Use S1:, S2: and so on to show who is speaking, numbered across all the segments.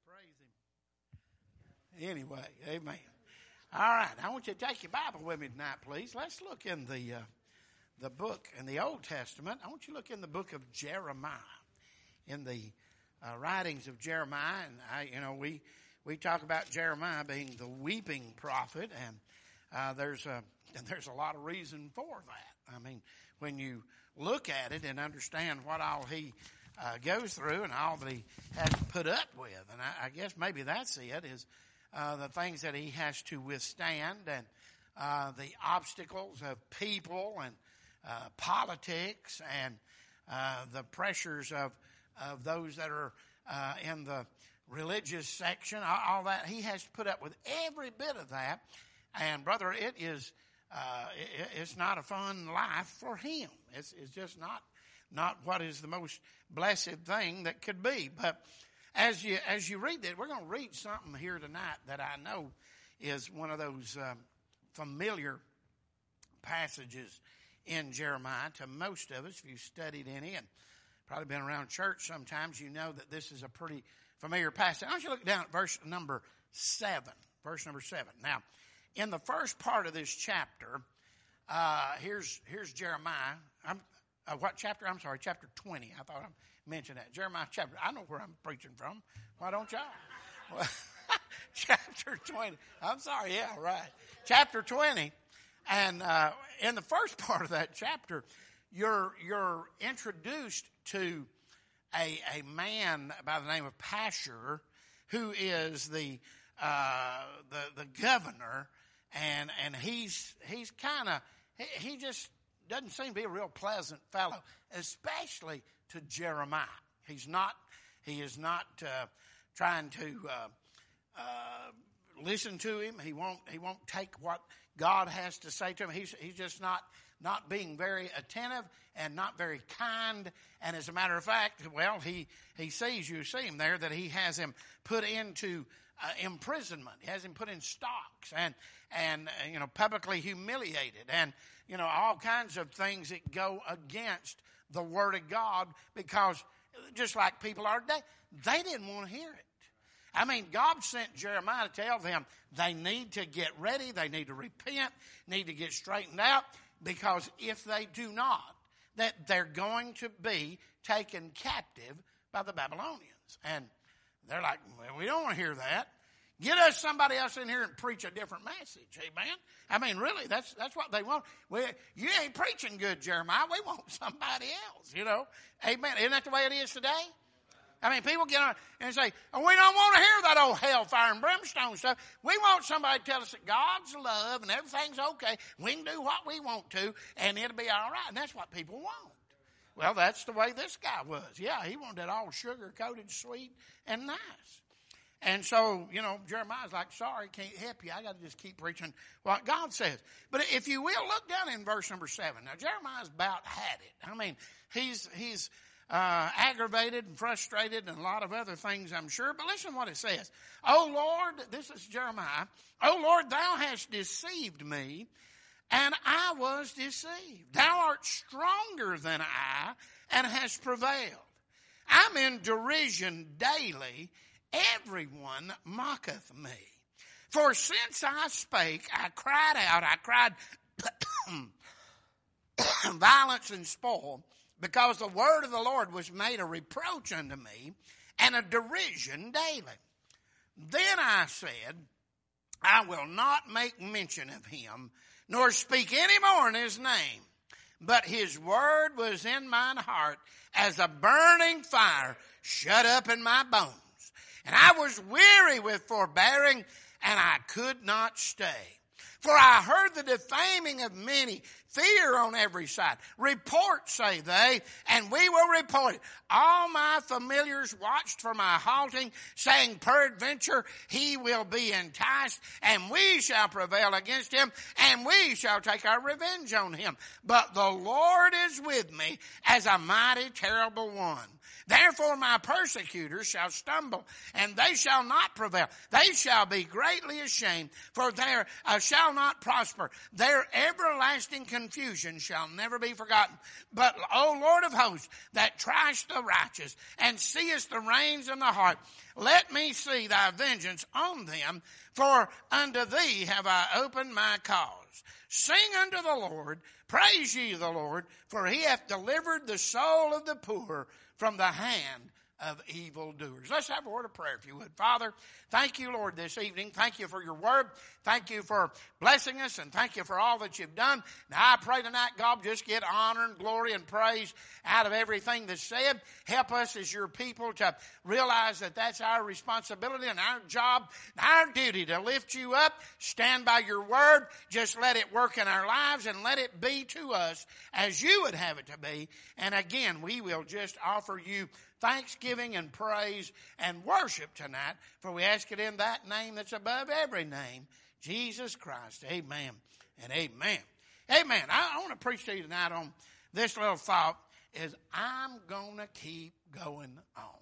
S1: Praise Him. Anyway, amen. All right, I want you to take your Bible with me tonight, please. Let's look in the book in the Old Testament. I want you to look in the book of Jeremiah, in the writings of Jeremiah. And we talk about Jeremiah being the weeping prophet, and there's a lot of reason for that. I mean, when you look at it and understand what all he goes through and all that he has to put up with, and I guess maybe that's it, is the things that he has to withstand, and the obstacles of people and politics, and the pressures of those that are in the religious section, all that. He has to put up with every bit of that. And brother, it's not a fun life for him. It's just not what is the most blessed thing that could be. But as you read that, we're going to read something here tonight that I know is one of those familiar passages in Jeremiah to most of us. If you've studied any and probably been around church sometimes, you know that this is a pretty familiar passage. I want you to look down at verse number 7. Verse number 7. Now, in the first part of this chapter, here's Jeremiah. What chapter? I'm sorry, chapter 20. I thought I mentioned that. Jeremiah chapter. I know where I'm preaching from. Why don't y'all? Well, chapter 20. I'm sorry. Yeah, right. Chapter 20. And in the first part of that chapter, you're introduced to a man by the name of Pashur, who is the governor, and he's kind of he just doesn't seem to be a real pleasant fellow, especially to Jeremiah. He is not trying to listen to him. He won't take what God has to say to him. He's just not being very attentive and not very kind. And as a matter of fact, well, he sees him there, that he has him put into imprisonment. He has him put in stocks and publicly humiliated, and all kinds of things that go against the Word of God, because just like people are today, they didn't want to hear it. I mean, God sent Jeremiah to tell them they need to get ready, they need to repent, need to get straightened out, because if they do not, that they're going to be taken captive by the Babylonians. And they're like, well, we don't want to hear that. Get us somebody else in here and preach a different message. Amen. I mean, really, that's what they want. You ain't preaching good, Jeremiah. We want somebody else, Amen. Isn't that the way it is today? I mean, people get on and say, oh, we don't want to hear that old hellfire and brimstone stuff. We want somebody to tell us that God's love and everything's okay. We can do what we want to, and it'll be all right. And that's what people want. Well, that's the way this guy was. Yeah, he wanted it all sugar-coated, sweet, and nice. And so, Jeremiah's like, sorry, can't help you. I got to just keep preaching what God says. But if you will, look down in verse number 7. Now, Jeremiah's about had it. I mean, he's aggravated and frustrated and a lot of other things, I'm sure. But listen to what it says. O Lord, this is Jeremiah. O Lord, thou hast deceived me, and I was deceived. Thou art stronger than I, and hast prevailed. I'm in derision daily. Everyone mocketh me. For since I spake, I cried out, I cried violence and spoil, because the word of the Lord was made a reproach unto me, and a derision daily. Then I said, I will not make mention of him, nor speak any more in his name. But his word was in mine heart, as a burning fire shut up in my bones. And I was weary with forbearing, and I could not stay. For I heard the defaming of many, fear on every side. Report, say they, and we will report it. All my familiars watched for my halting, saying, peradventure he will be enticed, and we shall prevail against him, and we shall take our revenge on him. But the Lord is with me as a mighty terrible one. Therefore my persecutors shall stumble, and they shall not prevail. They shall be greatly ashamed, for they shall not prosper. Their everlasting confusion shall never be forgotten. But, O Lord of hosts, that triest the righteous, and seest the reins in the heart, let me see thy vengeance on them, for unto thee have I opened my cause. Sing unto the Lord, praise ye the Lord, for he hath delivered the soul of the poor from the hand of evildoers. Let's have a word of prayer, if you would. Father, thank you, Lord, this evening. Thank you for your word. Thank you for blessing us, and thank you for all that you've done. Now, I pray tonight, God, just get honor and glory and praise out of everything that's said. Help us as your people to realize that that's our responsibility and our job, and our duty to lift you up, stand by your word. Just let it work in our lives and let it be to us as you would have it to be. And again, we will just offer you thanksgiving and praise and worship tonight, for we ask it in that name that's above every name, Jesus Christ. Amen and amen. Amen. I want to preach to you tonight on this little thought is I'm going to keep going on.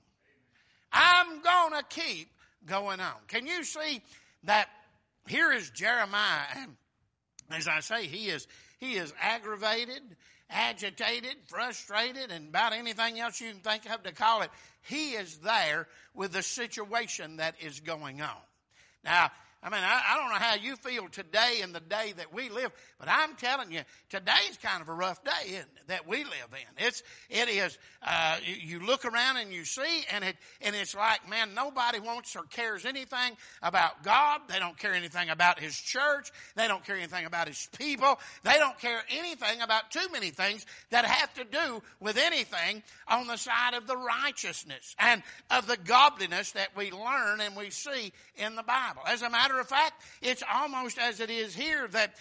S1: I'm going to keep going on. Can you see that here is Jeremiah, and as I say, he is aggravated, agitated, frustrated, and about anything else you can think of to call it. He is there with the situation that is going on. Now, I mean, I don't know how you feel today in the day that we live, but I'm telling you, today's kind of a rough day, isn't it, that we live in. It is. You look around and you see, and it's like, man, nobody wants or cares anything about God. They don't care anything about His church. They don't care anything about His people. They don't care anything about too many things that have to do with anything on the side of the righteousness and of the godliness that we learn and we see in the Bible. As a matter of fact, it's almost as it is here that,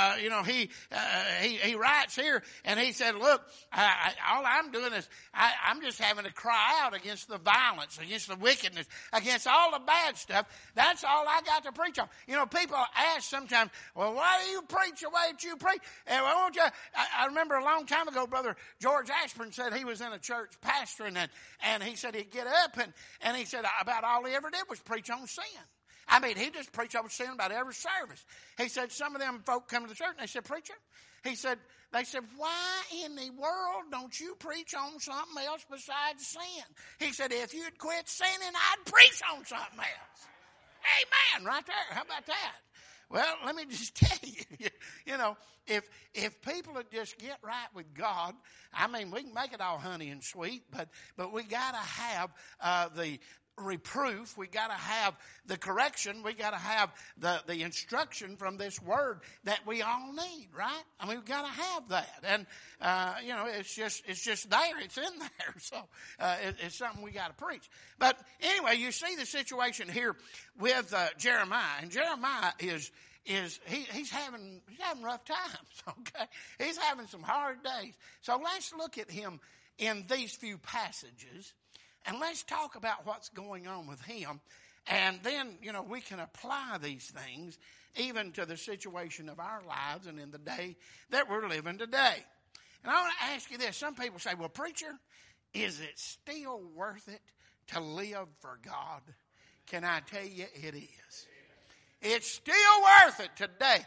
S1: he writes here, and he said, look, all I'm doing is I'm just having to cry out against the violence, against the wickedness, against all the bad stuff. That's all I got to preach on. You know, people ask sometimes, well, why do you preach the way that you preach? And I remember a long time ago, Brother George Ashburn said he was in a church pastoring, and he said he'd get up, and he said about all he ever did was preach on sin. I mean, he just preached on sin about every service. He said some of them folk come to the church and they said, preacher, they said, why in the world don't you preach on something else besides sin? He said, if you'd quit sinning, I'd preach on something else. Amen, right there. How about that? Well, let me just tell you, you know, if people would just get right with God, I mean, we can make it all honey and sweet, but we got to have the reproof, we got to have the correction, we got to have the instruction from this word that we all need, right? I mean, we've got to have that, and it's just there, it's in there, so it's something we got to preach. But anyway, you see the situation here with Jeremiah, and Jeremiah he's having rough times, okay? He's having some hard days. So let's look at him in these few passages. And let's talk about what's going on with him. And then, we can apply these things even to the situation of our lives and in the day that we're living today. And I want to ask you this. Some people say, well, preacher, is it still worth it to live for God? Can I tell you it is? It's still worth it today,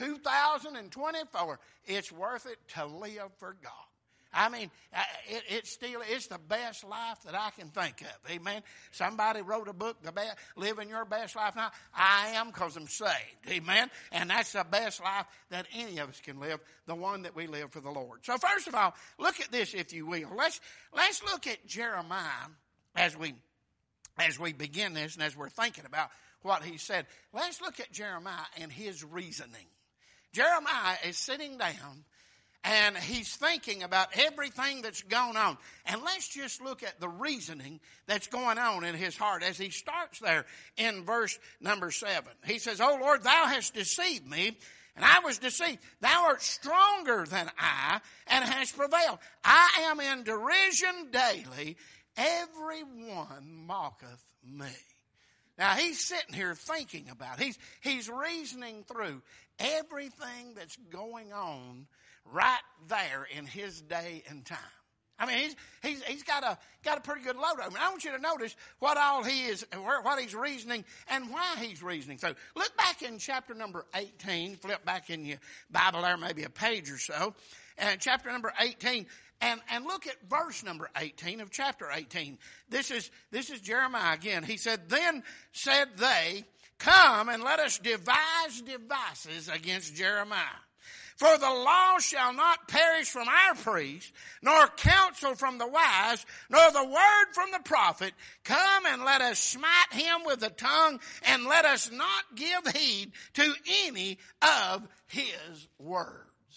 S1: 2024. It's worth it to live for God. I mean, it's the best life that I can think of. Amen. Somebody wrote a book, Living Your Best Life Now. I am, because I'm saved. Amen. And that's the best life that any of us can live, the one that we live for the Lord. So first of all, look at this, if you will. Let's look at Jeremiah as we begin this and as we're thinking about what he said. Let's look at Jeremiah and his reasoning. Jeremiah is sitting down, and he's thinking about everything that's going on. And let's just look at the reasoning that's going on in his heart as he starts there in verse number 7. He says, O Lord, thou hast deceived me, and I was deceived. Thou art stronger than I, and hast prevailed. I am in derision daily. Everyone mocketh me. Now, he's sitting here thinking about it. He's reasoning through everything that's going on right there in his day and time. I mean, he's got a pretty good load of him. I want you to notice what all he is, what he's reasoning, and why he's reasoning through. Look back in chapter number 18. Flip back in your Bible there, maybe a page or so, and chapter number 18. And look at verse number 18 of chapter 18. This is Jeremiah again. He said, "Then said they, come and let us devise devices against Jeremiah. For the law shall not perish from our priests, nor counsel from the wise, nor the word from the prophet. Come and let us smite him with the tongue, and let us not give heed to any of his words."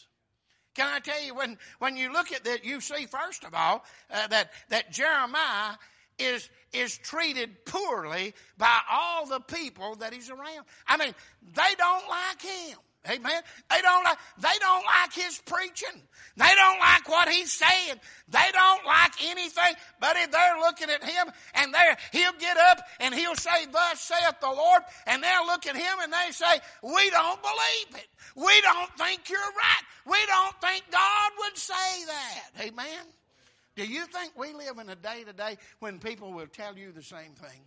S1: Can I tell you, when you look at that, you see, first of all, that Jeremiah is treated poorly by all the people that he's around. I mean, they don't like him. Amen. They don't like his preaching. They don't like what he's saying. They don't like anything. But if they're looking at him, and he'll get up and he'll say, "Thus saith the Lord," and they'll look at him and they say, "We don't believe it. We don't think you're right. We don't think God would say that." Amen. Do you think we live in a day today when people will tell you the same thing?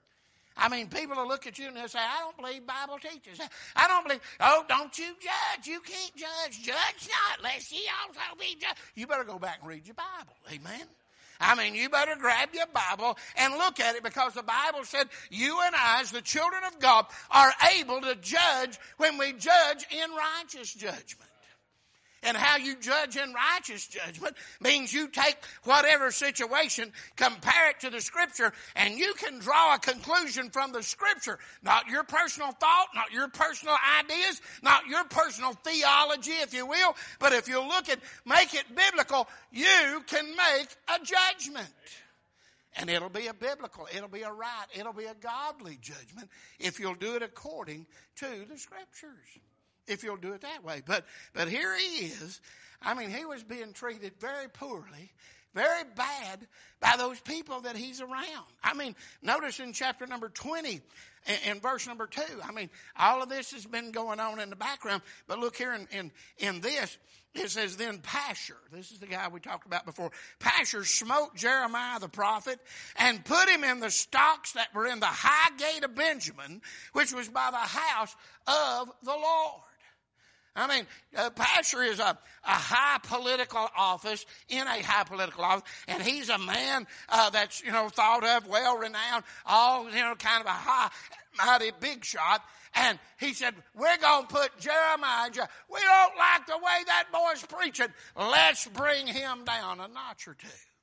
S1: I mean, people will look at you and they'll say, "I don't believe Bible teaches. I don't believe." "Oh, don't you judge. You can't judge. Judge not, lest ye also be judged." You better go back and read your Bible. Amen. I mean, you better grab your Bible and look at it, because the Bible said you and I, as the children of God, are able to judge when we judge in righteous judgment. And how you judge in righteous judgment means you take whatever situation, compare it to the Scripture, and you can draw a conclusion from the Scripture. Not your personal thought, not your personal ideas, not your personal theology, if you will. But if you make it biblical, you can make a judgment. And it'll be a biblical, it'll be a right, it'll be a godly judgment if you'll do it according to the Scriptures. If you'll do it that way. But here he is. I mean, he was being treated very poorly, very bad by those people that he's around. I mean, notice in chapter number 20, in verse number 2. I mean, all of this has been going on in the background. But look here in this. It says, "Then Pashur," this is the guy we talked about before, "Pashur smote Jeremiah the prophet and put him in the stocks that were in the high gate of Benjamin, which was by the house of the Lord." I mean, Pashur is a high political office, in a high political office, and he's a man that's, thought of, well-renowned, all, kind of a high, mighty big shot. And he said, "We're going to put Jeremiah, we don't like the way that boy's preaching. Let's bring him down a notch or two."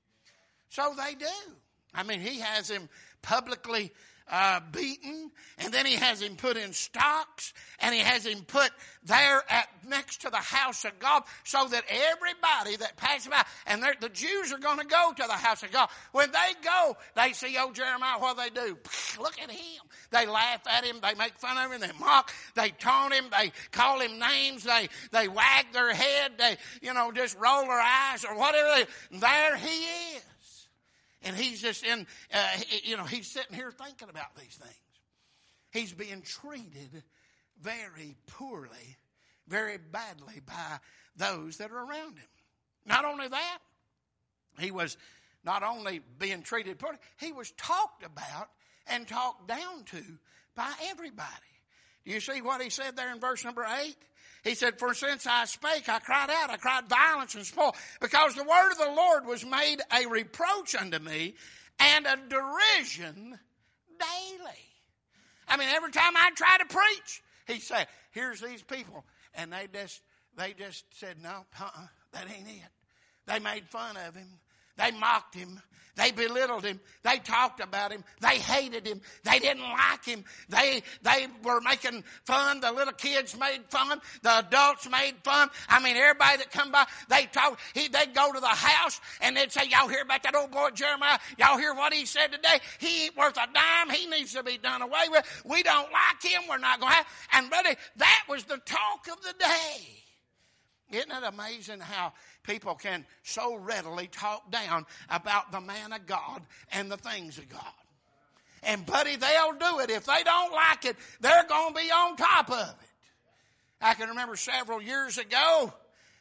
S1: So they do. I mean, he has him publicly beaten, and then he has him put in stocks, and he has him put there next to the house of God, so that everybody that passes by, and the Jews are going to go to the house of God. When they go, they see old Jeremiah, what do they do? Look at him. They laugh at him, they make fun of him, they mock, they taunt him, they call him names, they wag their head, they, just roll their eyes or whatever. There he is. And he's just he's sitting here thinking about these things. He's being treated very poorly, very badly by those that are around him. Not only that, he was not only being treated poorly, he was talked about and talked down to by everybody. Do you see what he said there in verse number 8? He said, "For since I spake, I cried out, I cried violence and spoil, because the word of the Lord was made a reproach unto me and a derision daily." I mean, every time I try to preach, he said, "Here's these people." And they just said, "No, that ain't it." They made fun of him. They mocked him. They belittled him. They talked about him. They hated him. They didn't like him. They were making fun. The little kids made fun. The adults made fun. I mean, everybody that come by, they'd go to the house and they'd say, "Y'all hear about that old boy Jeremiah? Y'all hear what he said today? He ain't worth a dime. He needs to be done away with. We don't like him. We're not going to have." And brother, that was the talk of the day. Isn't it amazing how people can so readily talk down about the man of God and the things of God? And buddy, they'll do it. If they don't like it, they're going to be on top of it. I can remember several years ago,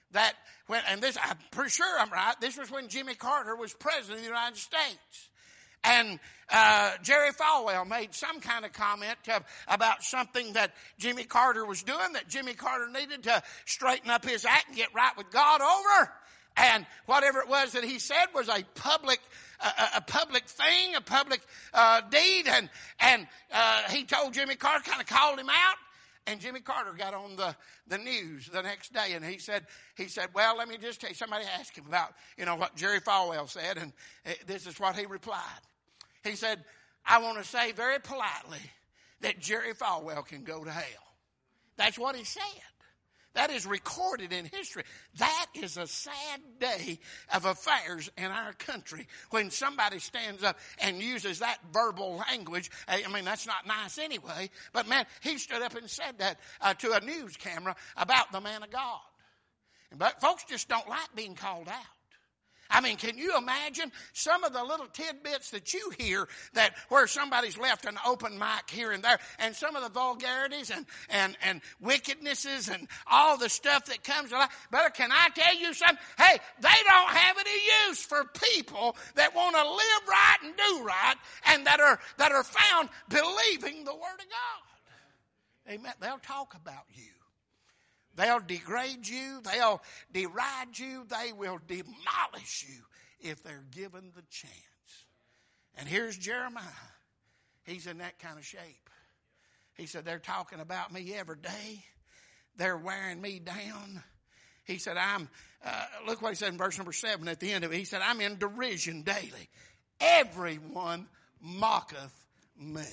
S1: that when, and this, I'm pretty sure I'm right, this was when Jimmy Carter was president of the United States. And Jerry Falwell made some kind of comment about something that Jimmy Carter was doing, that Jimmy Carter needed to straighten up his act and get right with God over. And whatever it was that he said was a public thing, a public deed. And he told Jimmy Carter, kind of called him out. And Jimmy Carter got on the news the next day, and he said, well, let me just tell you, somebody asked him about, what Jerry Falwell said, and this is what he replied. He said, I want to say very politely that Jerry Falwell can go to hell. That's what he said. That is recorded in history. That is a sad day of affairs in our country when somebody stands up and uses that verbal language. I mean, that's not nice anyway. But man, he stood up and said that to a news camera about the man of God. But folks just don't like being called out. I mean, can you imagine some of the little tidbits that you hear that where somebody's left an open mic here and there, and some of the vulgarities and wickednesses and all the stuff that comes along. But can I tell you something? Hey, they don't have any use for people that want to live right and do right, and that are found believing the Word of God. Amen. They'll talk about you. They'll degrade you. They'll deride you. They will demolish you if they're given the chance. And here's Jeremiah. He's in that kind of shape. He said, they're talking about me every day. They're wearing me down. He said, look what he said in verse number 7 at the end of it. He said, I'm in derision daily. Everyone mocketh me.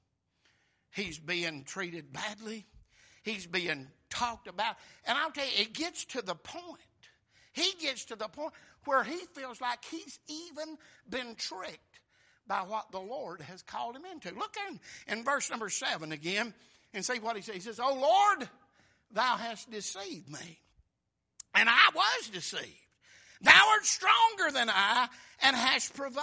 S1: He's being treated badly. He's being talked about. And I'll tell you, it gets to the point. He gets to the point where he feels like he's even been tricked by what the Lord has called him into. Look in verse number 7 again and see what he says. He says, O Lord, thou hast deceived me, and I was deceived. Thou art stronger than I, and hast prevailed.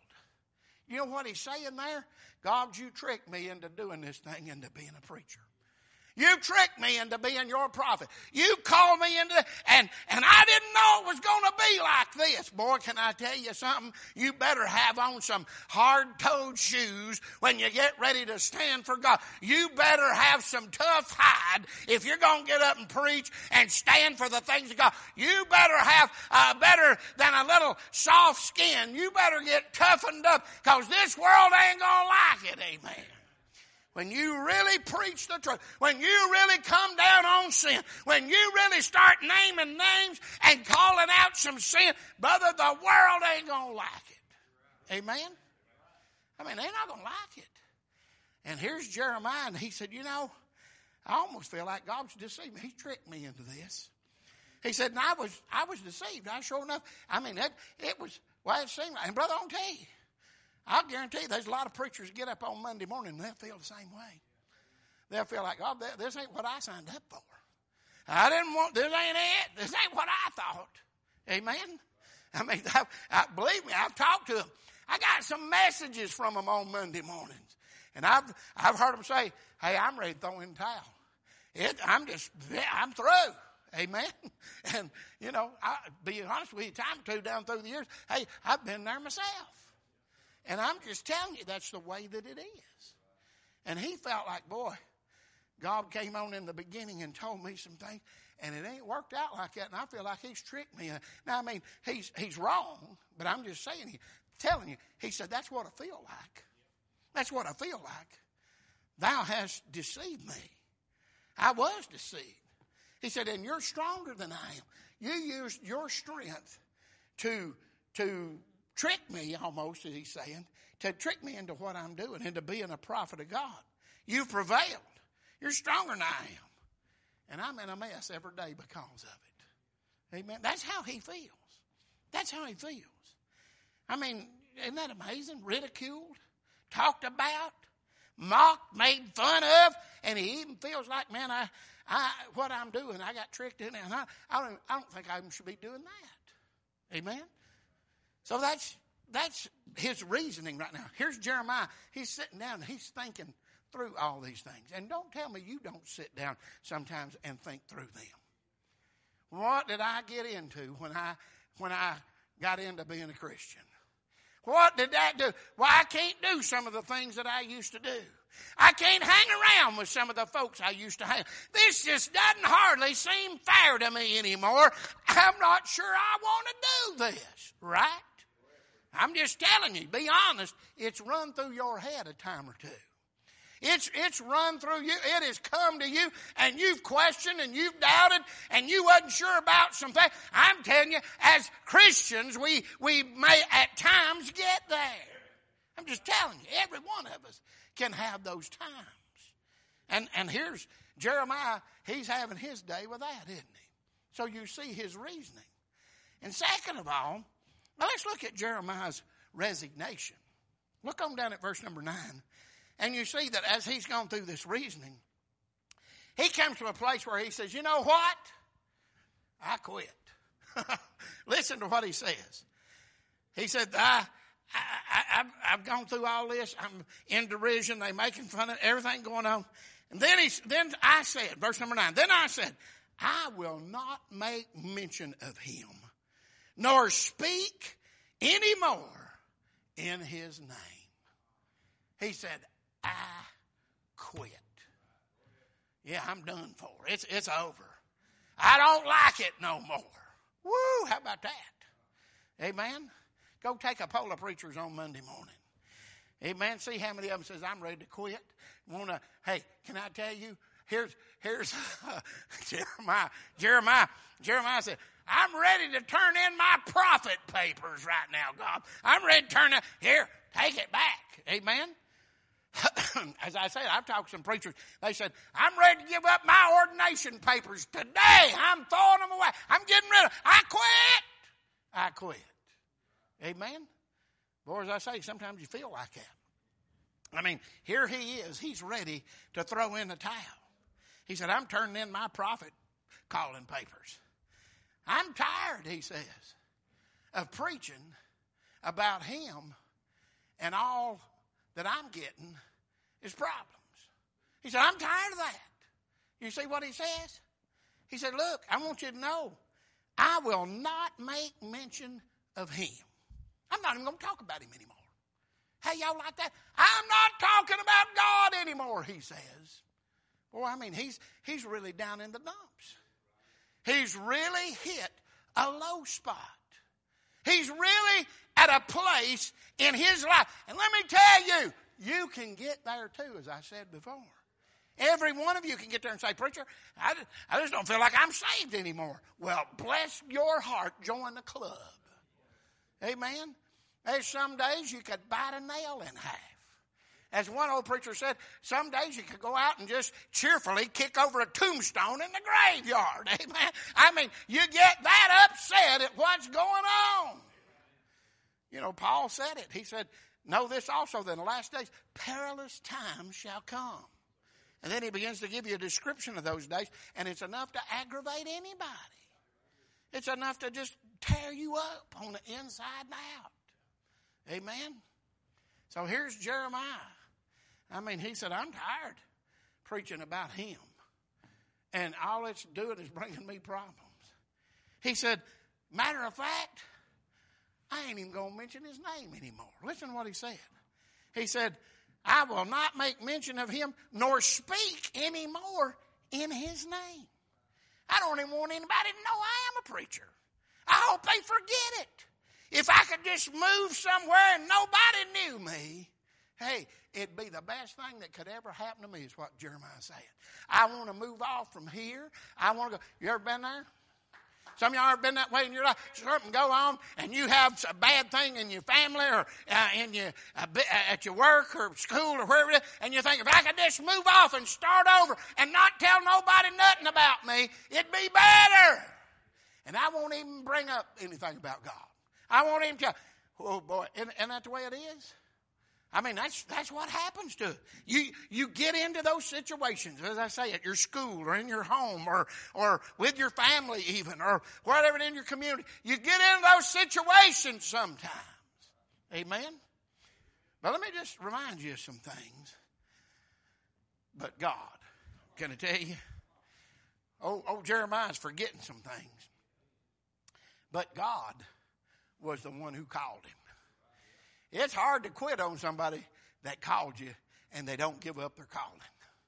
S1: You know what he's saying there? God, you tricked me into doing this thing, into being a preacher. You tricked me into being your prophet. You called me into that, and I didn't know it was going to be like this. Boy, can I tell you something? You better have on some hard-toed shoes when you get ready to stand for God. You better have some tough hide if you're going to get up and preach and stand for the things of God. You better have better than a little soft skin. You better get toughened up, because this world ain't going to like it. Amen. When you really preach the truth, when you really come down on sin, when you really start naming names and calling out some sin, brother, the world ain't going to like it. Amen? I mean, they're not going to like it. And here's Jeremiah, and he said, I almost feel like God's deceived me. He tricked me into this. He said, and I was deceived. Sure enough, I mean, it was, well, it seemed like, and brother, I'll tell you, I'll guarantee you there's a lot of preachers get up on Monday morning and they'll feel the same way. They'll feel like, oh, this ain't what I signed up for. I didn't want, this ain't it. This ain't what I thought. Amen? I mean, believe me, I've talked to them. I got some messages from them on Monday mornings. And I've heard them say, hey, I'm ready to throw in the towel. I'm through. Amen? And, I'll be honest with you, time or two down through the years, hey, I've been there myself. And I'm just telling you, that's the way that it is. And he felt like, boy, God came on in the beginning and told me some things, and it ain't worked out like that, and I feel like he's tricked me. Now, I mean, he's wrong, but I'm just telling you, he said, that's what I feel like. That's what I feel like. Thou hast deceived me. I was deceived. He said, and you're stronger than I am. You used your strength to trick me, almost, as he's saying, to trick me into what I'm doing, into being a prophet of God. You've prevailed. You're stronger than I am. And I'm in a mess every day because of it. Amen. That's how he feels. That's how he feels. I mean, isn't that amazing? Ridiculed, talked about, mocked, made fun of, and he even feels like, man, what I'm doing, I got tricked in there. And I don't think I should be doing that. Amen. So that's his reasoning right now. Here's Jeremiah. He's sitting down and he's thinking through all these things. And don't tell me you don't sit down sometimes and think through them. What did I get into when I got into being a Christian? What did that do? Well, I can't do some of the things that I used to do. I can't hang around with some of the folks I used to hang. This just doesn't hardly seem fair to me anymore. I'm not sure I want to do this, right? I'm just telling you, be honest, it's run through your head a time or two. It's run through you. It has come to you, and you've questioned, and you've doubted, and you wasn't sure about some things. I'm telling you, as Christians, we may at times get there. I'm just telling you, every one of us can have those times. And here's Jeremiah, he's having his day with that, isn't he? So you see his reasoning. And second of all, now let's look at Jeremiah's resignation. Look on down at verse number 9. And you see that as he's gone through this reasoning, he comes to a place where he says, you know what? I quit. Listen to what he says. He said, I've gone through all this. I'm in derision. They're making fun of everything going on. And then I said, verse number 9, then I said, I will not make mention of him, nor speak any more in his name. He said, I quit. Yeah, I'm done for. It's over. I don't like it no more. Woo, how about that? Amen. Go take a poll of preachers on Monday morning. Amen. See how many of them says, I'm ready to quit. Hey, can I tell you? Here's Jeremiah. Jeremiah said, I'm ready to turn in my prophet papers right now, God. I'm ready to turn it. Here, take it back. Amen. As I said, I've talked to some preachers. They said, I'm ready to give up my ordination papers today. I'm throwing them away. I'm getting rid of them. I quit. Amen. Boy, as I say, sometimes you feel like that. I mean, here he is. He's ready to throw in the towel. He said, I'm turning in my prophet calling papers. I'm tired, he says, of preaching about him and all that I'm getting is problems. He said, I'm tired of that. You see what he says? He said, look, I want you to know, I will not make mention of him. I'm not even going to talk about him anymore. Hey, y'all like that? I'm not talking about God anymore, he says. Boy, I mean, he's really down in the dumps. He's really hit a low spot. He's really at a place in his life. And let me tell you, you can get there too, as I said before. Every one of you can get there and say, preacher, I just don't feel like I'm saved anymore. Well, bless your heart, join the club. Amen. There's some days you could bite a nail in half. As one old preacher said, some days you could go out and just cheerfully kick over a tombstone in the graveyard. Amen. I mean, you get that upset at what's going on. You know, Paul said it. He said, know this also, that in the last days, perilous times shall come. And then he begins to give you a description of those days, and it's enough to aggravate anybody. It's enough to just tear you up on the inside and out. Amen? So here's Jeremiah. I mean, he said, I'm tired preaching about him. And all it's doing is bringing me problems. He said, matter of fact, I ain't even going to mention his name anymore. Listen to what he said. He said, I will not make mention of him nor speak anymore in his name. I don't even want anybody to know I am a preacher. I hope they forget it. If I could just move somewhere and nobody knew me, hey, it'd be the best thing that could ever happen to me, is what Jeremiah said. I want to move off from here. I want to go. You ever been there? Some of y'all have been that way in your life. Something go on, and you have a bad thing in your family or at your work or school or wherever it is, and you think, if I could just move off and start over and not tell nobody nothing about me, it'd be better. And I won't even bring up anything about God. I won't even tell. Oh, boy, isn't that the way it is? I mean, that's what happens to it. You get into those situations, as I say, at your school or in your home or with your family even, or whatever in your community. You get into those situations sometimes. Amen? But let me just remind you of some things. But God, can I tell you? Jeremiah's forgetting some things. But God was the one who called him. It's hard to quit on somebody that called you and they don't give up their calling.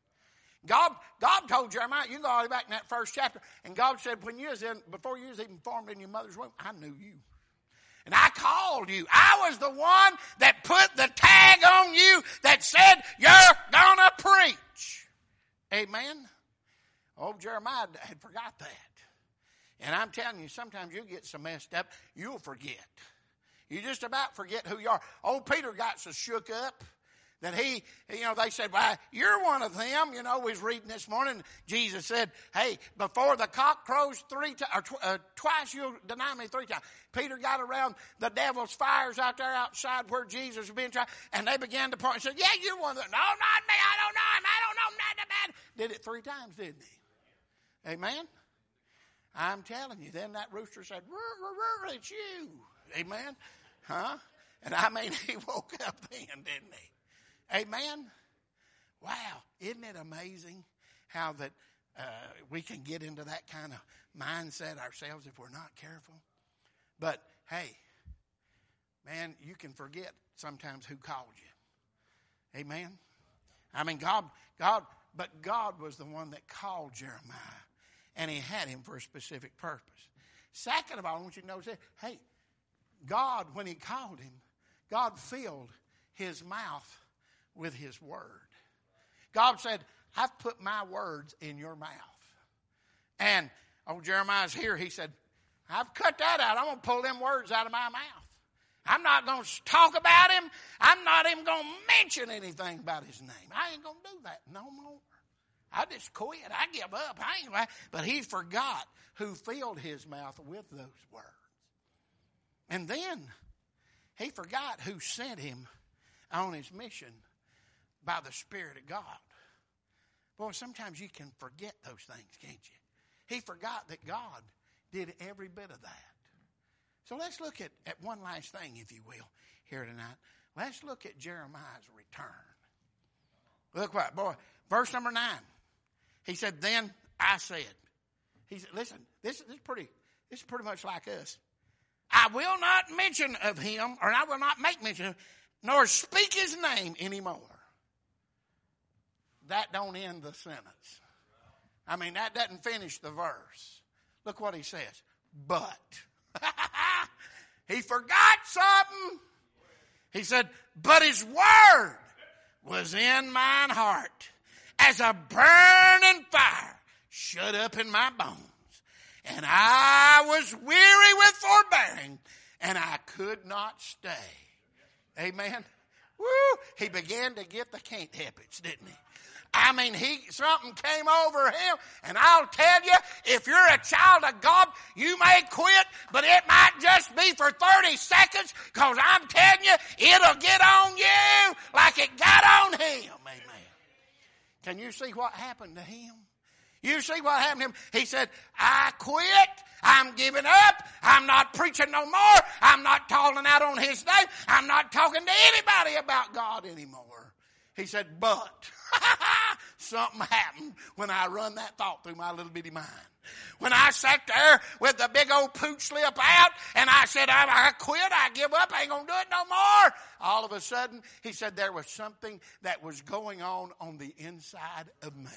S1: God told Jeremiah, you can go all the way back in that first chapter, and God said, before you was even formed in your mother's womb, I knew you. And I called you. I was the one that put the tag on you that said, you're going to preach. Amen? Jeremiah had forgot that. And I'm telling you, sometimes you get so messed up, you'll forget. You just about forget who you are. Old Peter got so shook up that they said, well, you're one of them. We was reading this morning, Jesus said, hey, before the cock crows twice you'll deny me 3 times. Peter got around the devil's fires out there outside where Jesus was being tried, and they began to point and said, yeah, you're one of them. No, not me. I don't know him. I don't know nothing about him. Did it 3 times, didn't he? Amen? I'm telling you, then that rooster said, it's you. Amen? Huh? And I mean, he woke up then, didn't he? Amen? Wow. Isn't it amazing how that we can get into that kind of mindset ourselves if we're not careful? But, hey, man, you can forget sometimes who called you. Amen? I mean, but God was the one that called Jeremiah, and he had him for a specific purpose. Second of all, I want you to notice that, hey, God, when he called him, God filled his mouth with his word. God said, I've put my words in your mouth. And Jeremiah's here. He said, I've cut that out. I'm going to pull them words out of my mouth. I'm not going to talk about him. I'm not even going to mention anything about his name. I ain't going to do that no more. I just quit. I give up. But he forgot who filled his mouth with those words. And then he forgot who sent him on his mission by the Spirit of God. Boy, sometimes you can forget those things, can't you? He forgot that God did every bit of that. So let's look at one last thing, if you will, here tonight. Let's look at Jeremiah's return. Look what, boy, verse number 9. He said, then I said. He said, listen, this is pretty much like us. I will not mention of him, or I will not make mention of him, nor speak his name anymore. That don't end the sentence. I mean, that doesn't finish the verse. Look what he says. But. He forgot something. He said, but his word was in mine heart as a burning fire shut up in my bones. And I was weary with forbearing, and I could not stay. Amen. Woo! He began to get the can't help it, didn't he? I mean, something came over him, and I'll tell you, if you're a child of God, you may quit, but it might just be for 30 seconds, because I'm telling you, it'll get on you like it got on him. Amen. Can you see what happened to him? You see what happened to him? He said, I quit. I'm giving up. I'm not preaching no more. I'm not calling out on his name. I'm not talking to anybody about God anymore. He said, but something happened when I run that thought through my little bitty mind. When I sat there with the big old pooch slip out and I said, I quit, I give up, I ain't going to do it no more. All of a sudden, he said there was something that was going on the inside of me.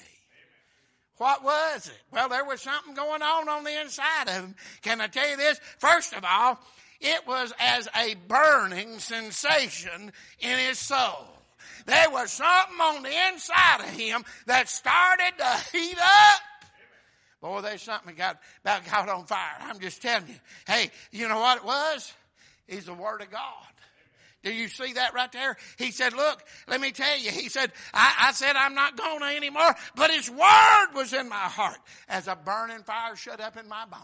S1: What was it? Well, there was something going on the inside of him. Can I tell you this? First of all, it was as a burning sensation in his soul. There was something on the inside of him that started to heat up. Boy, there's something that got on fire. I'm just telling you. Hey, you know what it was? It's the Word of God. Do you see that right there? He said, look, let me tell you. He said, I said I'm not going to anymore, but his word was in my heart as a burning fire shut up in my bones.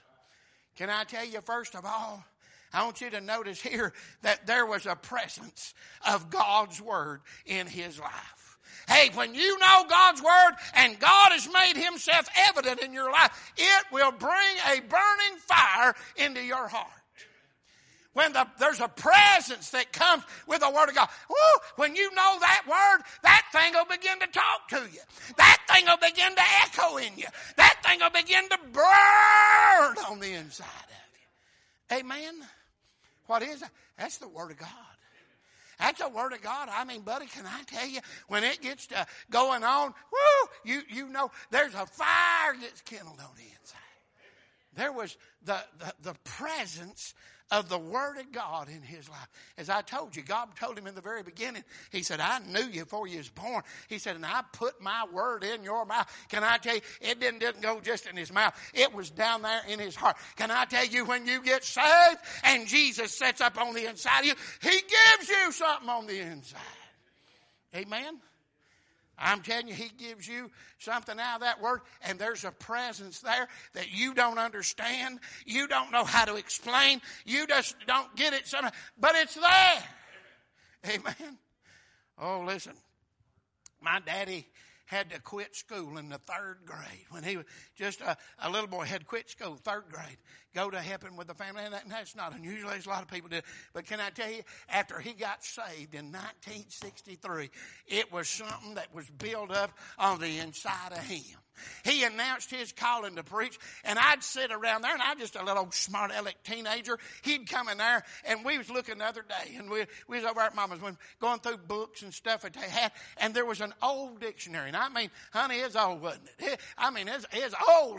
S1: Can I tell you, first of all, I want you to notice here that there was a presence of God's word in his life. Hey, when you know God's word and God has made himself evident in your life, it will bring a burning fire into your heart. When there's a presence that comes with the Word of God. Woo, when you know that Word, that thing will begin to talk to you. That thing will begin to echo in you. That thing will begin to burn on the inside of you. Amen? What is that? That's the Word of God. That's the Word of God. I mean, buddy, can I tell you, when it gets to going on, woo, you know, there's a fire gets kindled on the inside. There was the presence of the Word of God in his life. As I told you, God told him in the very beginning, he said, I knew you before you was born. He said, and I put my word in your mouth. Can I tell you, it didn't go just in his mouth. It was down there in his heart. Can I tell you, when you get saved and Jesus sets up on the inside of you, he gives you something on the inside. Amen? I'm telling you, he gives you something out of that word, and there's a presence there that you don't understand. You don't know how to explain. You just don't get it somehow, but it's there. Amen. Oh, listen. My daddy had to quit school in the 3rd grade. When he was just a little boy, had quit school, 3rd grade, go to helping with the family. And that's not unusual. There's a lot of people do. But can I tell you, after he got saved in 1963, it was something that was built up on the inside of him. He announced his calling to preach, and I'd sit around there, and I was just a little smart aleck teenager. He'd come in there, and we was looking the other day, and we was over at Mama's going through books and stuff that they had, and there was an old dictionary. And I mean, honey, it's old, wasn't it? I mean, it's old.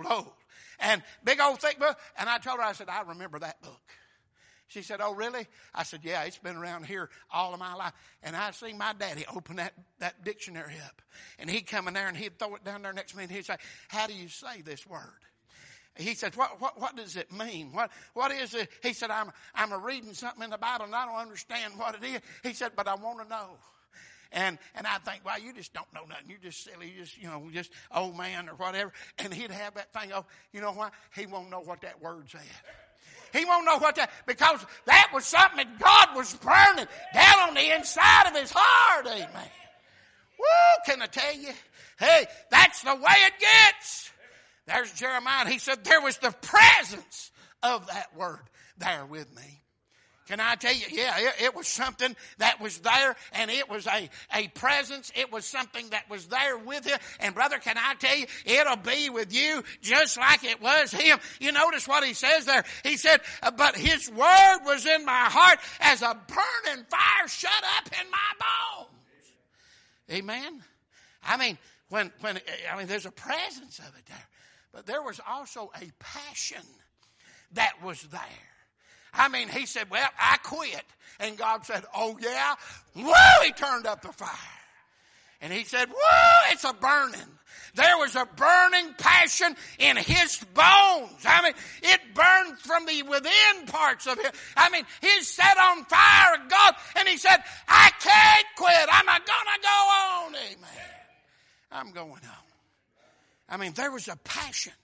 S1: And big old thick book. And I told her, I said, I remember that book. She said, oh, really? I said, yeah, it's been around here all of my life. And I seen my daddy open that dictionary up. And he'd come in there and he'd throw it down there next to me and he'd say, how do you say this word? He said, what does it mean? What is it? He said, I'm reading something in the Bible and I don't understand what it is. He said, but I want to know. And I think, well, you just don't know nothing. You're just silly. You just old man or whatever. And he'd have that thing up. You know why? He won't know what that word said. He won't know what that, because that was something that God was burning down on the inside of his heart. Amen. Woo, can I tell you? Hey, that's the way it gets. There's Jeremiah. He said there was the presence of that word there with me. Can I tell you? Yeah, it was something that was there, and it was a presence. It was something that was there with you. And brother, can I tell you, it'll be with you just like it was him. You notice what he says there. He said, but his word was in my heart as a burning fire shut up in my bones. Amen. I mean, when there's a presence of it there, but there was also a passion that was there. I mean, he said, well, I quit. And God said, oh, yeah? Woo, he turned up the fire. And he said, woo, it's a burning. There was a burning passion in his bones. I mean, it burned from the within parts of him. I mean, he's set on fire of God. And he said, I can't quit. I'm going to go on. Amen. I'm going on. I mean, there was a passion.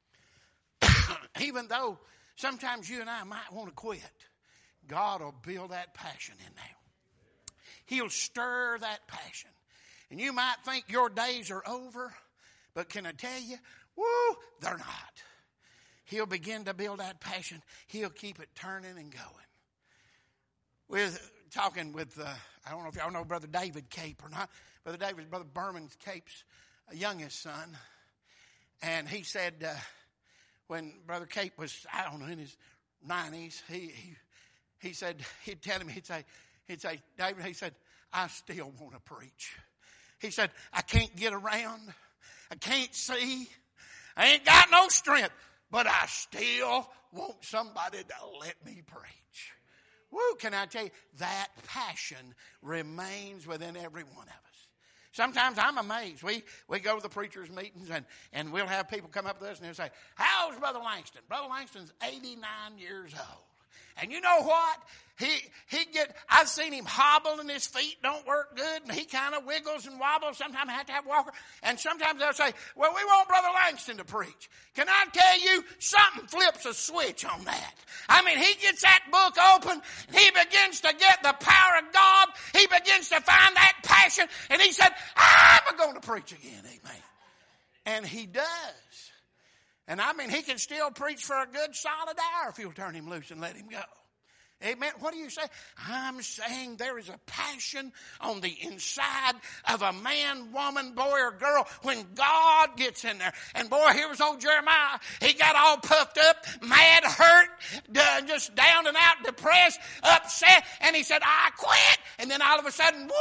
S1: Even though sometimes you and I might want to quit, God will build that passion in there. He'll stir that passion. And you might think your days are over, but can I tell you, woo, they're not. He'll begin to build that passion. He'll keep it turning and going. We're talking with, I don't know if y'all know Brother David Cape or not. Brother David, Brother Berman Cape's youngest son. And he said, when Brother Cape was, I don't know, in his 90s, he said, he'd tell him, he'd say, David, he said, I still want to preach. He said, I can't get around. I can't see. I ain't got no strength, but I still want somebody to let me preach. Woo, can I tell you, that passion remains within every one of us. Sometimes I'm amazed. We go to the preachers' meetings and we'll have people come up to us and they'll say, how's Brother Langston? Brother Langston's 89 years old. And you know what? I've seen him hobble and his feet don't work good and he kind of wiggles and wobbles. Sometimes I have to have a walker. And sometimes they'll say, well, we want Brother Langston to preach. Can I tell you, something flips a switch on that. I mean, he gets that book open. He begins to get the power of God. He begins to find that passion. And he said, I'm going to preach again. Amen. And he does. And I mean, he can still preach for a good solid hour if you'll turn him loose and let him go. Amen. What do you say? I'm saying there is a passion on the inside of a man, woman, boy, or girl when God gets in there. And boy, here was old Jeremiah. He got all puffed up, mad, hurt, just down and out, depressed, upset. And he said, I quit. And then all of a sudden, woo,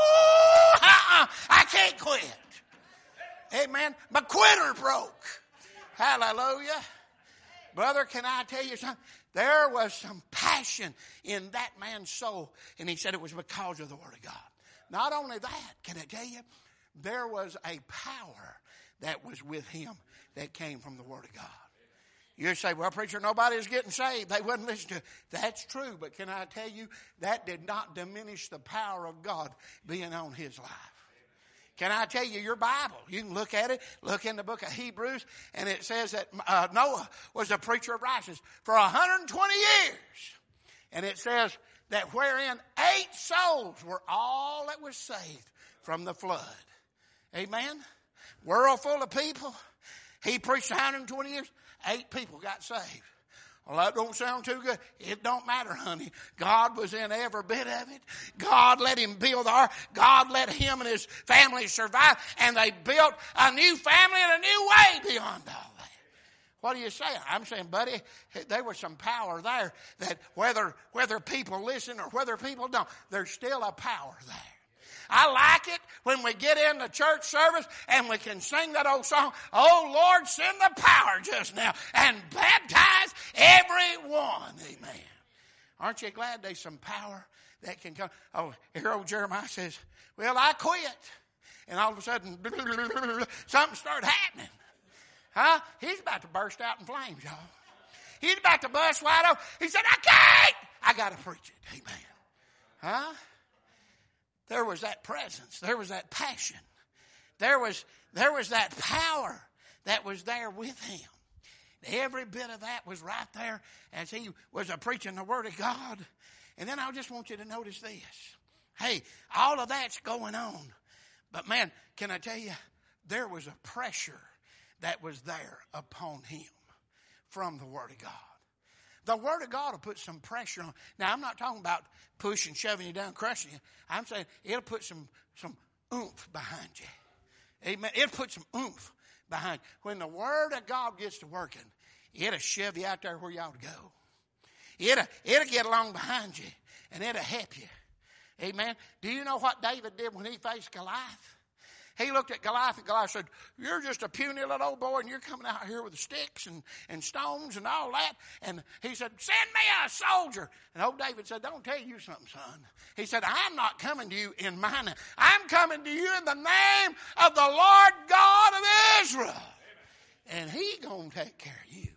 S1: I can't quit. Amen. My quitter broke. Hallelujah. Brother, can I tell you something? There was some passion in that man's soul. And he said it was because of the Word of God. Not only that, can I tell you, there was a power that was with him that came from the Word of God. You say, well, preacher, nobody's getting saved. They wouldn't listen to it. That's true. But can I tell you, that did not diminish the power of God being on his life. Can I tell you, your Bible, you can look at it, look in the book of Hebrews, and it says that Noah was a preacher of righteousness for 120 years. And it says that wherein 8 souls were all that was saved from the flood. Amen? World full of people. He preached 120 years. 8 people got saved. Well, that don't sound too good. It don't matter, honey. God was in every bit of it. God let him build the ark. God let him and his family survive. And they built a new family in a new way beyond all that. What do you say? I'm saying, buddy, there was some power there that whether people listen or whether people don't, there's still a power there. I like it when we get in the church service and we can sing that old song, oh Lord, send the power just now and baptize everyone. Amen. Aren't you glad there's some power that can come? Oh, here old Jeremiah says, well, I quit. And all of a sudden, something started happening. Huh? He's about to burst out in flames, y'all. He's about to bust wide open. He said, I can't. I got to preach it. Amen. Huh? There was that presence. There was that passion. There was that power that was there with him. Every bit of that was right there as he was preaching the Word of God. And then I just want you to notice this. Hey, all of that's going on. But man, can I tell you, there was a pressure that was there upon him from the Word of God. The Word of God will put some pressure on. Now, I'm not talking about pushing, shoving you down, crushing you. I'm saying it'll put some oomph behind you. Amen. It'll put some oomph behind you. When the Word of God gets to working, it'll shove you out there where you ought to go. It'll get along behind you, and it'll help you. Amen. Do you know what David did when he faced Goliath? He looked at Goliath, and Goliath said, you're just a puny little old boy, and you're coming out here with sticks and stones and all that. And he said, send me a soldier. And old David said, don't tell you something, son. He said, I'm not coming to you in my name. I'm coming to you in the name of the Lord God of Israel. And he going to take care of you.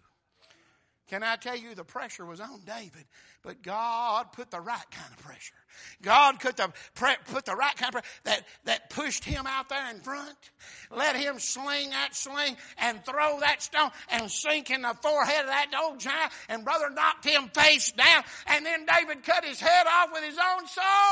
S1: Can I tell you, the pressure was on David, but God put the right kind of pressure. God put the right kind of pressure that pushed him out there in front. Let him sling that sling and throw that stone and sink in the forehead of that old giant. And brother knocked him face down. And then David cut his head off with his own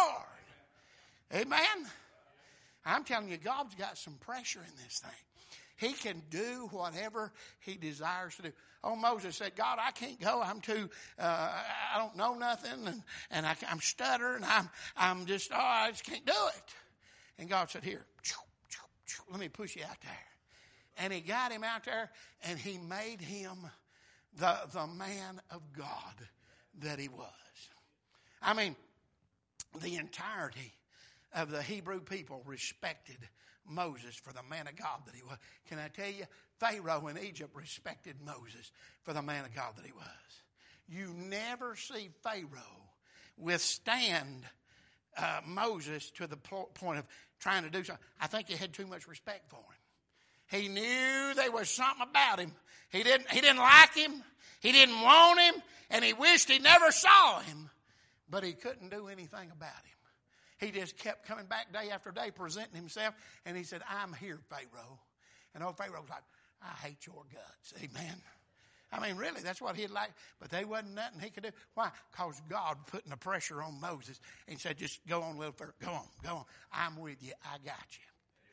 S1: sword. Amen. I'm telling you, God's got some pressure in this thing. He can do whatever he desires to do. Oh, Moses said, God, I can't go. I'm too, I don't know nothing. And I'm stuttering. I just can't do it. And God said, here, let me push you out there. And he got him out there, and he made him the man of God that he was. I mean, the entirety of the Hebrew people respected Moses for the man of God that he was. Can I tell you, Pharaoh in Egypt respected Moses for the man of God that he was. You never see Pharaoh withstand Moses to the point of trying to do something. I think he had too much respect for him. He knew there was something about him. He didn't like him. He didn't want him. And he wished he never saw him. But he couldn't do anything about him. He just kept coming back day after day, presenting himself. And he said, I'm here, Pharaoh. And old Pharaoh was like, I hate your guts. Amen. I mean, really, that's what he'd like. But there wasn't nothing he could do. Why? Because God putting the pressure on Moses and said, just go on a little further. Go on. I'm with you. I got you.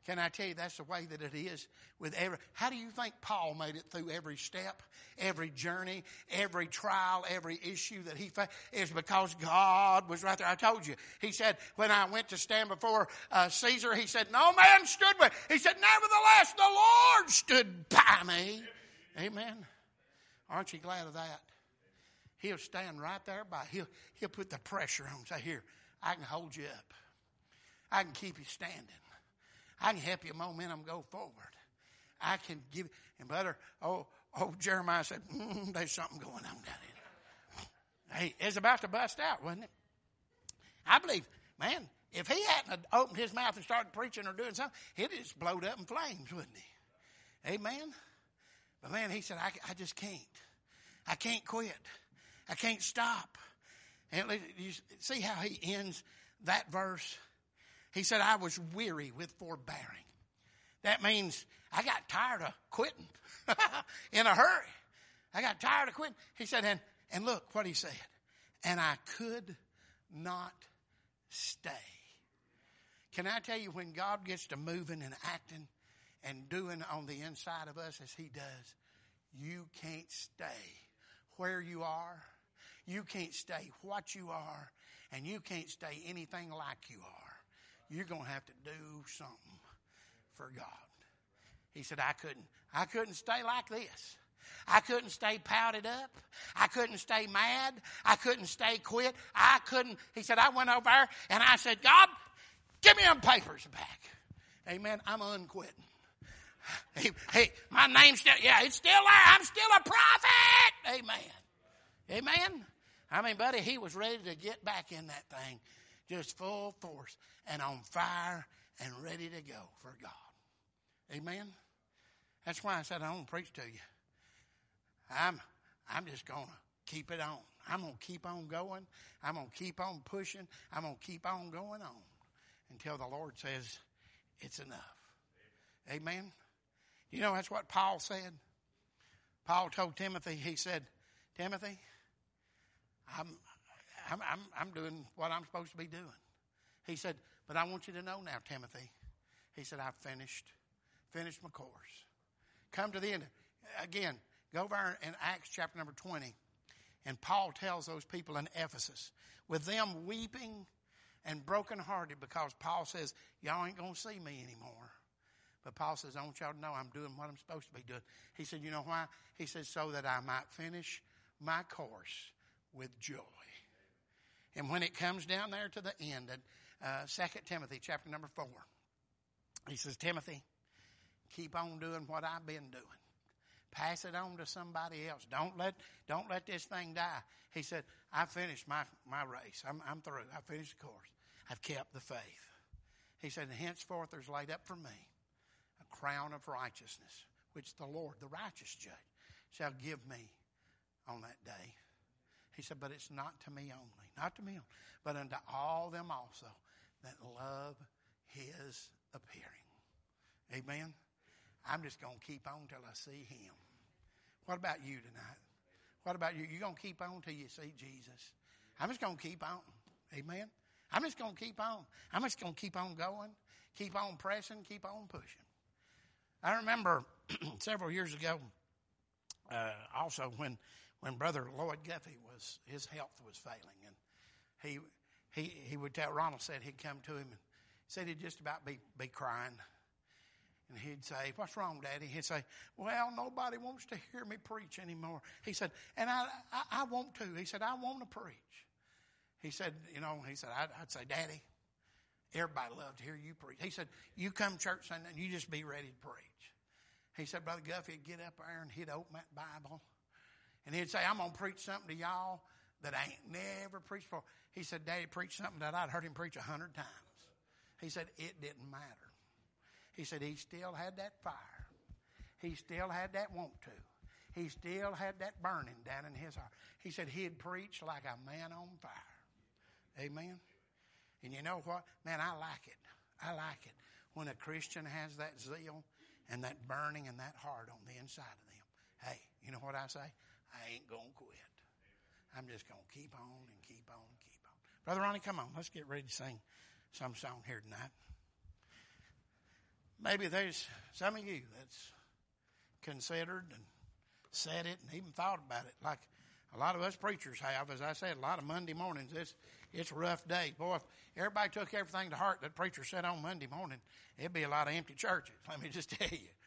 S1: Can I tell you that's the way that it is with every... How do you think Paul made it through every step, every journey, every trial, every issue that he faced? It's because God was right there. I told you. He said, when I went to stand before Caesar, he said, no man stood with me. He said, nevertheless, the Lord stood by me. Amen. Aren't you glad of that? He'll stand right there by. He'll put the pressure on. Say, here, I can hold you up. I can keep you standing. I can help your momentum go forward. I can give. And brother, Jeremiah said, there's something going on down here. Hey, it's about to bust out, wasn't it? I believe, man, if he hadn't opened his mouth and started preaching or doing something, he'd just blowed up in flames, wouldn't he? Amen? But man, he said, I just can't. I can't quit. I can't stop. And you see how he ends that verse? He said, I was weary with forbearing. That means I got tired of quitting in a hurry. I got tired of quitting. He said, and look what he said. And I could not stay. Can I tell you, when God gets to moving and acting and doing on the inside of us as he does, you can't stay where you are. You can't stay what you are. And you can't stay anything like you are. You're going to have to do something for God. He said, I couldn't stay like this. I couldn't stay pouted up. I couldn't stay mad. I couldn't stay quit. I couldn't. He said, I went over there and I said, God, give me them papers back. Amen. I'm unquitting. Hey, my name's still, it's still there. I'm still a prophet. Amen. Amen. I mean, buddy, he was ready to get back in that thing. Just full force and on fire and ready to go for God. Amen. That's why I said I don't preach to you. I'm just going to keep it on. I'm going to keep on going. I'm going to keep on pushing. I'm going to keep on going on until the Lord says it's enough. Amen. You know, that's what Paul said. Paul told Timothy, he said, Timothy, I'm doing what I'm supposed to be doing. He said, but I want you to know now, Timothy. He said, I've finished my course. Come to the end. Again, go over in Acts chapter number 20. And Paul tells those people in Ephesus, with them weeping and brokenhearted, because Paul says, y'all ain't going to see me anymore. But Paul says, I want y'all to know I'm doing what I'm supposed to be doing. He said, you know why? He said, so that I might finish my course with joy. And when it comes down there to the end, at 2 Timothy chapter number 4, he says, Timothy, keep on doing what I've been doing. Pass it on to somebody else. Don't let this thing die. He said, I finished my race. I'm through. I finished the course. I've kept the faith. He said, and henceforth there's laid up for me a crown of righteousness, which the Lord, the righteous judge, shall give me on that day. He said, but it's not to me only, not to me only, but unto all them also that love his appearing. Amen. I'm just going to keep on till I see him. What about you tonight? What about you? You going to keep on till you see Jesus? I'm just going to keep on. Amen. I'm just going to keep on. I'm just going to keep on going, keep on pressing, keep on pushing. I remember several years ago, also when Brother Lloyd Guffey his health was failing, and he would tell, Ronald said he'd come to him and said he'd just about be crying. And he'd say, what's wrong, Daddy? He'd say, well, nobody wants to hear me preach anymore. He said, and I want to. He said, I want to preach. He said, I'd say, Daddy, everybody loves to hear you preach. He said, you come to church Sunday and you just be ready to preach. He said, Brother Guffey would get up there and he'd open that Bible. And he'd say, I'm going to preach something to y'all that I ain't never preached before. He said, Daddy preached something that I'd heard him preach 100 times. He said, it didn't matter. He said he still had that fire. He still had that want to. He still had that burning down in his heart. He said he'd preach like a man on fire. Amen. And you know what? Man, I like it. I like it when a Christian has that zeal and that burning and that heart on the inside of them. Hey, you know what I say? I ain't going to quit. I'm just going to keep on and keep on and keep on. Brother Ronnie, come on. Let's get ready to sing some song here tonight. maybe there's some of you that's considered and said it and even thought about it like a lot of us preachers have. As I said, a lot of Monday mornings, it's a rough day. Boy, if everybody took everything to heart that preacher said on Monday morning, it'd be a lot of empty churches. Let me just tell you.